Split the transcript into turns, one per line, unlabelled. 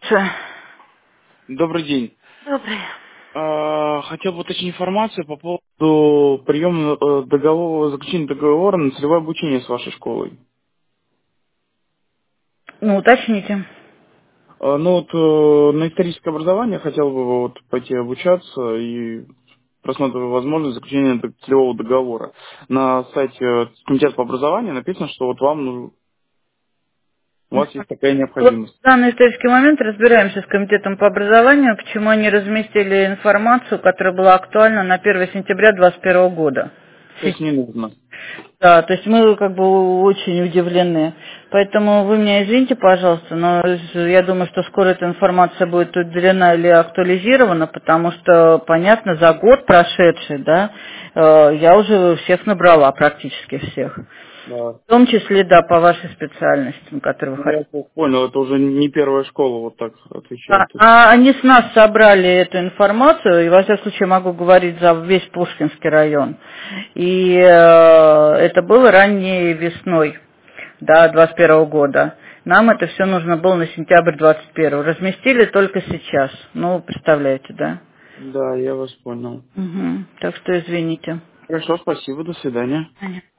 Добрый день.
Добрый.
Хотел бы уточнить информацию по поводу приема договора, заключения договора на целевое обучение с вашей школой.
Ну, уточните.
На историческое образование хотел бы пойти обучаться и просмотреть возможность заключения целевого договора. На сайте комитета по образованию написано, что у вас есть такая
Вот
необходимость.
в данный исторический момент разбираемся с комитетом по образованию, почему они разместили информацию, которая была актуальна на 1 сентября 2021 года.
То есть не нужно.
Да, то есть мы как бы очень удивлены. Поэтому вы меня извините, пожалуйста, но я думаю, что скоро эта информация будет удалена или актуализирована, потому что, понятно, за год прошедший, да, я уже всех набрала, практически всех.
Да.
В том числе, да, по вашей специальности, которую вы
Ну, я
хотите.
понял, это уже не первая школа вот так отвечает.
А они с нас собрали эту информацию, и во всяком случае могу говорить за весь Пушкинский район. И это было ранней весной, да, 21 года. Нам это все нужно было на сентябрь 21. Разместили только сейчас. Ну, представляете, да?
Да, я вас понял.
Угу. Так что извините.
Хорошо, спасибо, до свидания.
Понятно.